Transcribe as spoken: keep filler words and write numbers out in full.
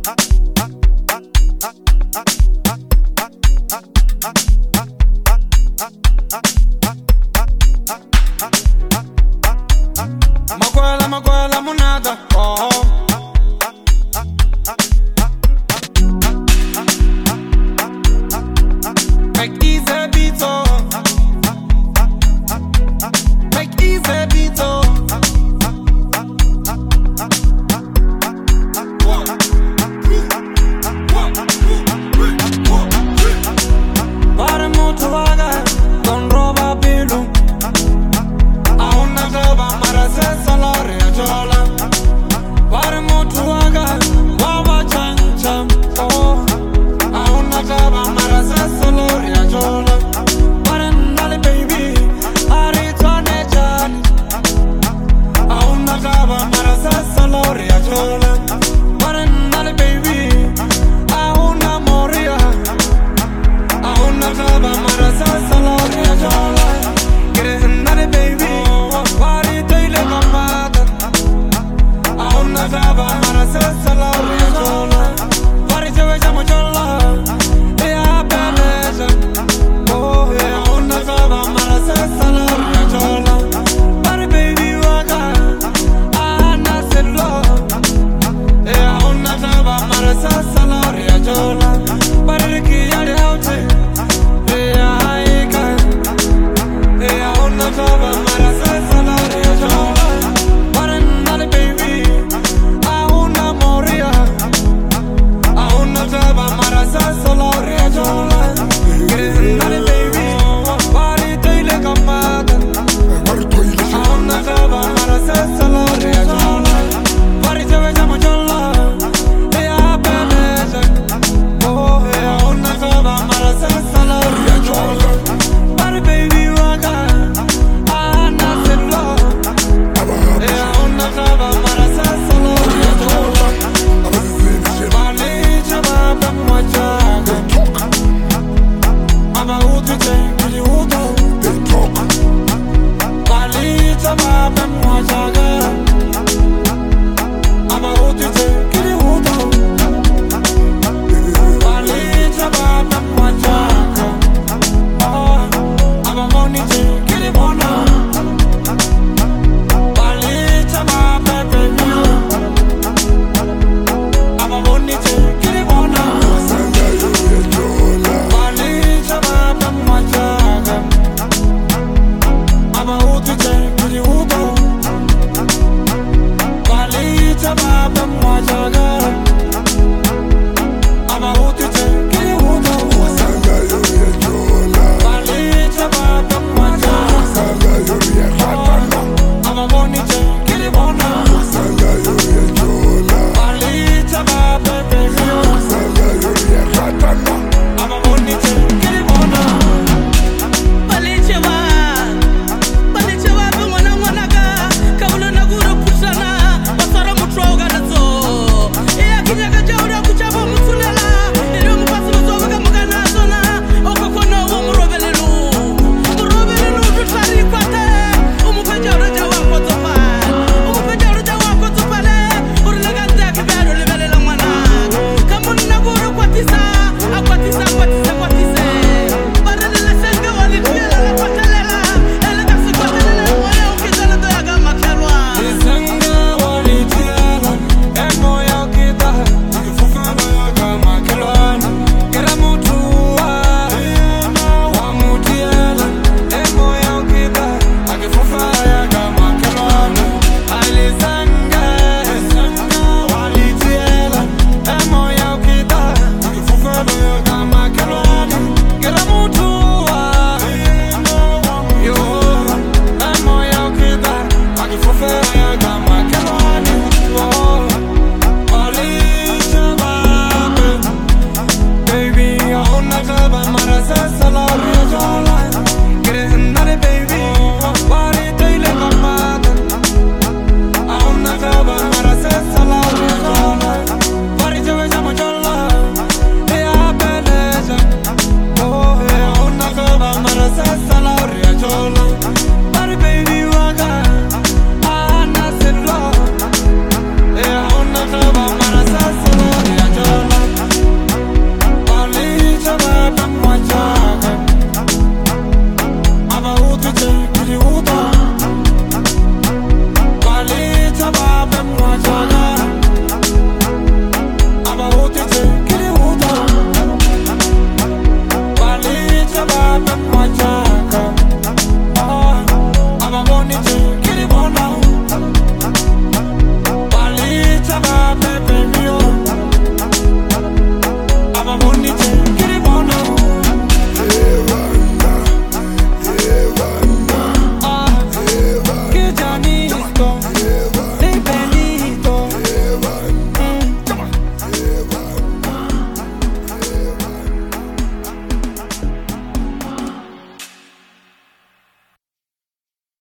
Makwela, makwela, munada, oh. Make easy beats, oh. Make easy beats, oh. Pare mucho vaga, con roba pilu. A una java mara se salare a jola. Pare mucho vaga, guava chan chan, oh. A una java mara se salare a jola. Pare ndale baby, aritwane jani. A una java mara se salare a jola. Pare ndale baby, a una moria. A una java mara se salare a jola. Get it ndale baby. Java, mara se salare a jola. Pari se vediamo jola e a bellezza. Oh, yeah, una java, mara se salare a jola. Pari baby waga, a na se lo. E a una java, mara se salare.